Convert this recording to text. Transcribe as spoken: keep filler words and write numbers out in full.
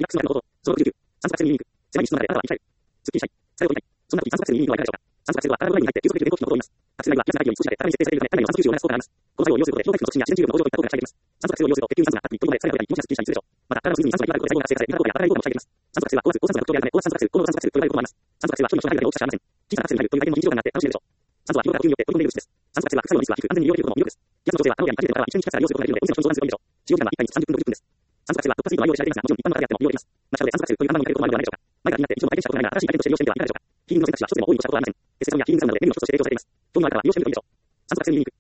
クスのこと、そのじゅうきゅう、酸素カプセルにリンク、狭い質問まであなたは言い換える。すっきりしたい。疲れを取りたい。そんな時酸素カプセルにリンクはいかがでしょうか。酸素カプセルはアナログラインに入って急速で電動機能を通ります。カプセル内はピアス内容に少しまで体に設定されるため、体内の酸素吸収を促す効果があります。この作用を要することで、消化器の促進や自然治癒の向上といった効果が期待できます。酸素カプセルを要すると、血球に酸素があったり、一人まで疲れが取れたり、気持ちがすっきりしたりするでしょう。また、体の隅に酸素がいっぱいあることで細胞が活性化され、メタボールやアライボールも抑えています。酸素カプセルは壊す高酸素が特徴であるため、高酸素カプセル、高濃酸素カプセルと呼ばれることもあります。酸素カプセルは一人の人の間で大きさしかありません。小さなカプセルに入るという相手の日常感があって楽しいでしょう。酸素は疲労や呼吸によって取り込んでいる物質です。酸素カプセルは副作用の率が低く、安全に利用できることも魅力です。気圧の調整はアローやにかけてからは一緒にキャプセルを要することができるので、温泉の相談するといいでしょう。使用時間はいっかいにつきさんじゅっぷんとじゅっぷんです。酸素カプセルは突破スピードの愛用で知られていますが、もちろん一般の方であっても利用できます。街角で酸素カプセルという看板を見かけることもあるのではないでしょうか。前から気になって一度も体験したことないが、新しい体験として利用してみてはいかがでしょうか。ヒーリングの選択肢は一つでも多いに越したことはありません。エステサロンやヒーリングサウナで便利を一つとして提供されています。興味がある方は利用してみるといいでしょう。酸素カプセルにリンク。